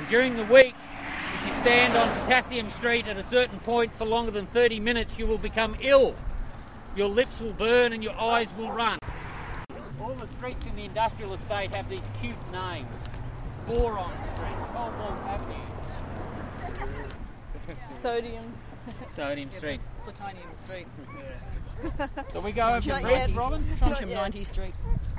And during the week, if you stand on Potassium Street at a certain point for longer than 30 minutes, you will become ill. Your lips will burn and your eyes will run. All the streets in the industrial estate have these cute names. Boron Street, Cobalt Avenue. Sodium Street. Plutonium Street. So we go over to red, Robin? Strontium 90 Street.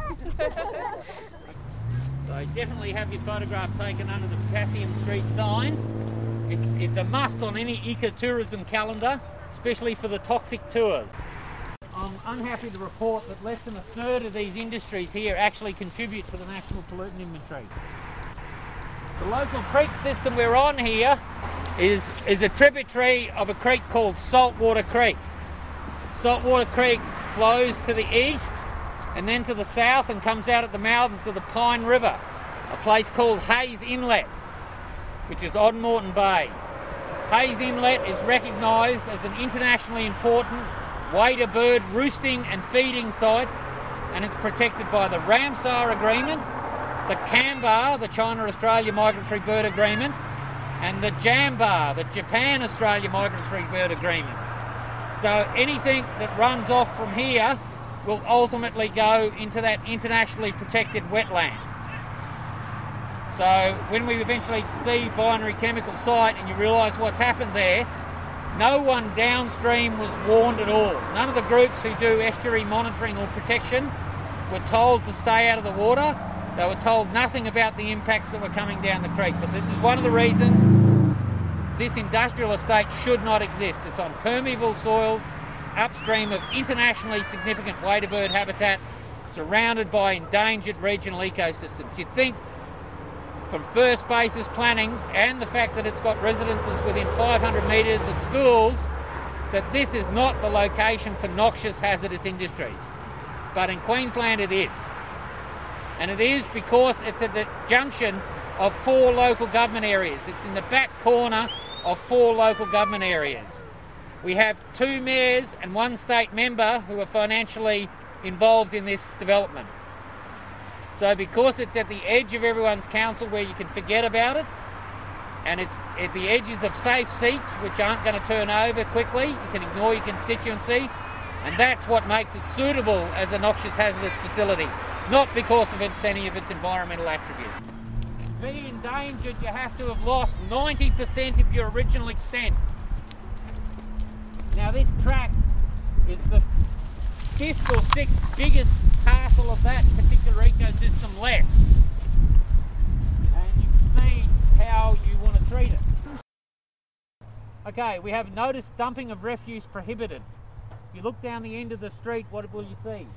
So definitely have your photograph taken under the Potassium Street sign. It's a must on any ecotourism calendar, especially for the toxic tours. I'm unhappy to report that less than a third of these industries here actually contribute to the National Pollutant Inventory. The local creek system we're on here is a tributary of a creek called Saltwater Creek. Saltwater Creek flows to the east and then to the south and comes out at the mouths of the Pine River, a place called Hayes Inlet, which is on Moreton Bay. Hayes Inlet is recognised as an internationally important wader bird roosting and feeding site, and it's protected by the Ramsar Agreement, the CAMBAR, the China-Australia Migratory Bird Agreement, and the JAMBAR, the Japan-Australia Migratory Bird Agreement. So anything that runs off from here will ultimately go into that internationally protected wetland. So when we eventually see Binary Chemical Site and you realise what's happened there, no one downstream was warned at all. None of the groups who do estuary monitoring or protection were told to stay out of the water. They were told nothing about the impacts that were coming down the creek. But this is one of the reasons this industrial estate should not exist. It's on permeable soils, upstream of internationally significant wader bird habitat, surrounded by endangered regional ecosystems. You'd think from first basis planning and the fact that it's got residences within 500 metres of schools, that this is not the location for noxious hazardous industries. But in Queensland it is. And it is because it's at the junction of 4 local government areas. It's in the back corner of 4 local government areas. We have 2 mayors and 1 state member who are financially involved in this development. So because it's at the edge of everyone's council where you can forget about it, and it's at the edges of safe seats which aren't going to turn over quickly, you can ignore your constituency, and that's what makes it suitable as a noxious hazardous facility, not because of any of its environmental attributes. To be endangered, you have to have lost 90% of your original extent. Now this tract is the 5th or 6th biggest parcel of that particular ecosystem left. And you can see how you want to treat it. Okay, we have notice dumping of refuse prohibited. If you look down the end of the street, what will you see?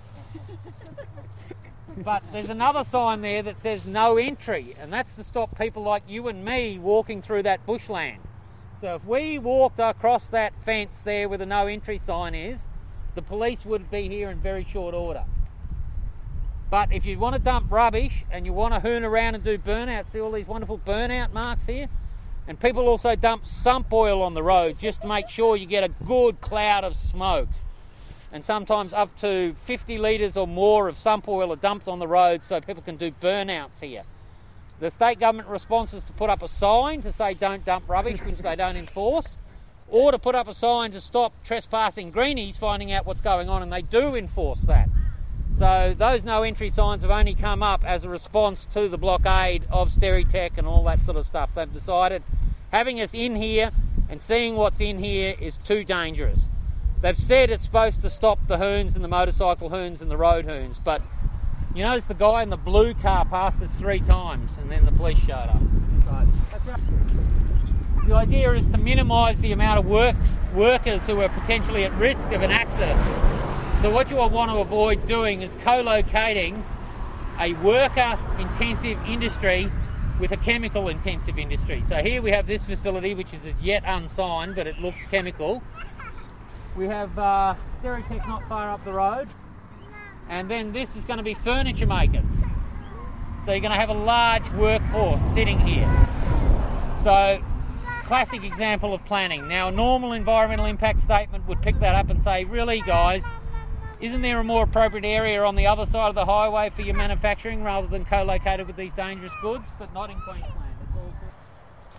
But there's another sign there that says no entry, and that's to stop people like you and me walking through that bushland. So if we walked across that fence there where the no entry sign is, the police would be here in very short order. But if you want to dump rubbish and you want to hoon around and do burnout, see all these wonderful burnout marks here? And people also dump sump oil on the road just to make sure you get a good cloud of smoke. And sometimes up to 50 litres or more of sump oil are dumped on the road so people can do burnouts here. The state government response is to put up a sign to say don't dump rubbish, which they don't enforce, or to put up a sign to stop trespassing greenies finding out what's going on, and they do enforce that. So those no entry signs have only come up as a response to the blockade of Steritech and all that sort of stuff. They've decided having us in here and seeing what's in here is too dangerous. They've said it's supposed to stop the hoons and the motorcycle hoons and the road hoons, but you notice the guy in the blue car passed us 3 times and then the police showed up. Right. That's right. The idea is to minimise the amount of workers who are potentially at risk of an accident. So what you want to avoid doing is co-locating a worker-intensive industry with a chemical-intensive industry. So here we have this facility, which is as yet unsigned, but it looks chemical. We have Steritech not far up the road, and then this is going to be furniture makers. So you're going to have a large workforce sitting here. So, classic example of planning. Now, a normal environmental impact statement would pick that up and say, really guys, isn't there a more appropriate area on the other side of the highway for your manufacturing rather than co-located with these dangerous goods? But not in Queensland. It's all good.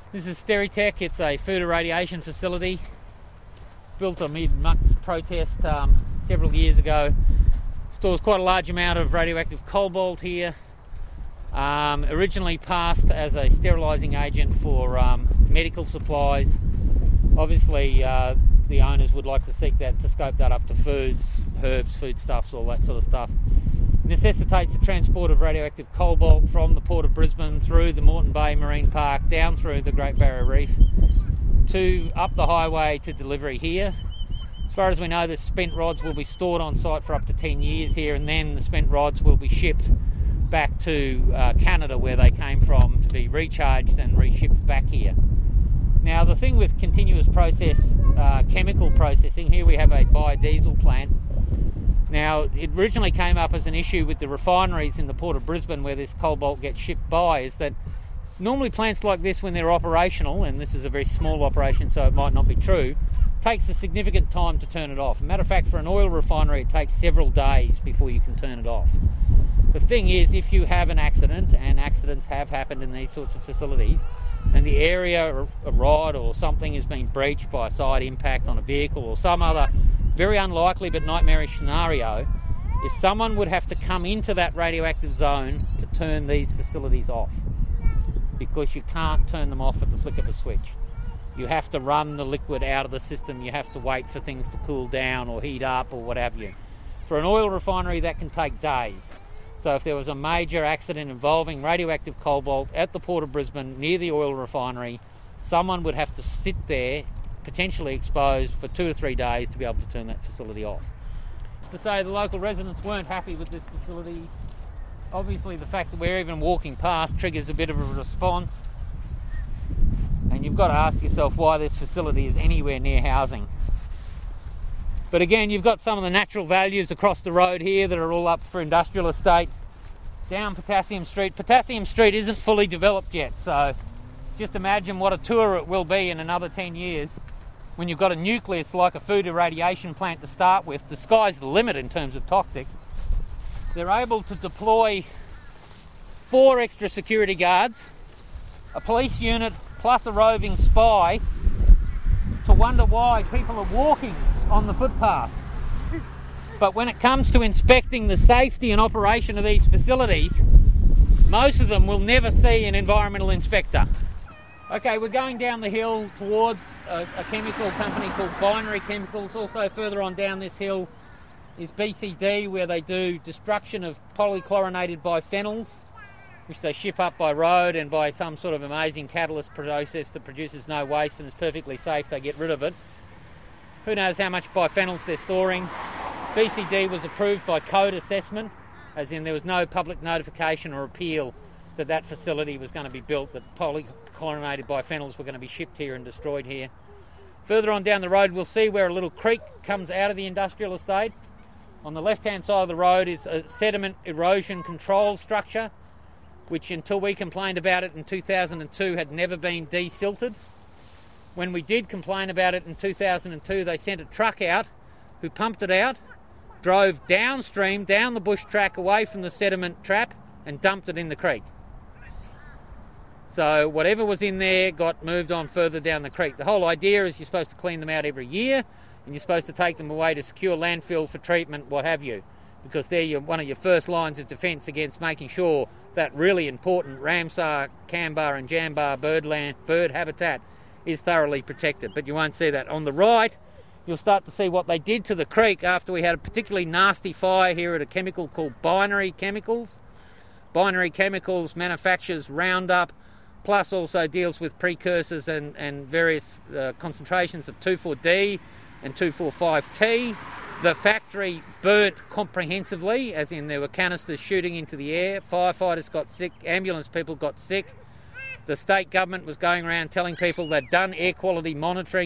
This is Steritech. It's a food irradiation facility built amid protest several years ago. Stores quite a large amount of radioactive cobalt here. Originally passed as a sterilising agent for medical supplies. Obviously, the owners would like to seek that, to scope that up to foods, herbs, foodstuffs, all that sort of stuff. Necessitates the transport of radioactive cobalt from the Port of Brisbane through the Moreton Bay Marine Park, down through the Great Barrier Reef, to up the highway to delivery here. As far as we know, the spent rods will be stored on site for up to 10 years here, and then the spent rods will be shipped back to Canada, where they came from, to be recharged and reshipped back here. Now, the thing with continuous process chemical processing, here we have a biodiesel plant. Now, it originally came up as an issue with the refineries in the Port of Brisbane where this cobalt gets shipped by, is that normally plants like this, when they're operational, and this is a very small operation so it might not be true, takes a significant time to turn it off. As a matter of fact, for an oil refinery it takes several days before you can turn it off. The thing is, if you have an accident, and accidents have happened in these sorts of facilities, and the area, a rod or something has been breached by a side impact on a vehicle or some other very unlikely but nightmarish scenario, is someone would have to come into that radioactive zone to turn these facilities off, because you can't turn them off at the flick of a switch. You have to run the liquid out of the system, you have to wait for things to cool down or heat up or what have you. For an oil refinery that can take days. So if there was a major accident involving radioactive cobalt at the Port of Brisbane near the oil refinery, someone would have to sit there, potentially exposed, for 2 or 3 days to be able to turn that facility off. To say the local residents weren't happy with this facility. Obviously the fact that we're even walking past triggers a bit of a response, and you've got to ask yourself why this facility is anywhere near housing. But again, you've got some of the natural values across the road here that are all up for industrial estate. Down Potassium Street. Potassium Street isn't fully developed yet, so just imagine what a tour it will be in another 10 years when you've got a nucleus like a food irradiation plant to start with. The sky's the limit in terms of toxics. They're able to deploy 4 extra security guards, a police unit plus a roving spy, to wonder why people are walking on the footpath. But when it comes to inspecting the safety and operation of these facilities, most of them will never see an environmental inspector. Okay, we're going down the hill towards a chemical company called Binary Chemicals. Also further on down this hill is BCD, where they do destruction of polychlorinated biphenyls, which they ship up by road, and by some sort of amazing catalyst process that produces no waste and is perfectly safe, they get rid of it. Who knows how much biphenyls they're storing. BCD was approved by code assessment, as in there was no public notification or appeal that that facility was going to be built, that polychlorinated biphenyls were going to be shipped here and destroyed here. Further on down the road we'll see where a little creek comes out of the industrial estate. On the left-hand side of the road is a sediment erosion control structure, which until we complained about it in 2002 had never been desilted. When we did complain about it in 2002, they sent a truck out who pumped it out, drove downstream, down the bush track away from the sediment trap, and dumped it in the creek. So whatever was in there got moved on further down the creek. The whole idea is you're supposed to clean them out every year, and you're supposed to take them away to secure landfill for treatment, what have you, because they're one of your first lines of defence against making sure that really important Ramsar, Kambar and Jambar bird habitat is thoroughly protected. But you won't see that. On the right, you'll start to see what they did to the creek after we had a particularly nasty fire here at a chemical called Binary Chemicals. Binary Chemicals manufactures Roundup, plus also deals with precursors and various concentrations of 2,4-D and 2,4,5-T. The factory burnt comprehensively, as in there were canisters shooting into the air. Firefighters got sick, ambulance people got sick. The state government was going around telling people they'd done air quality monitoring.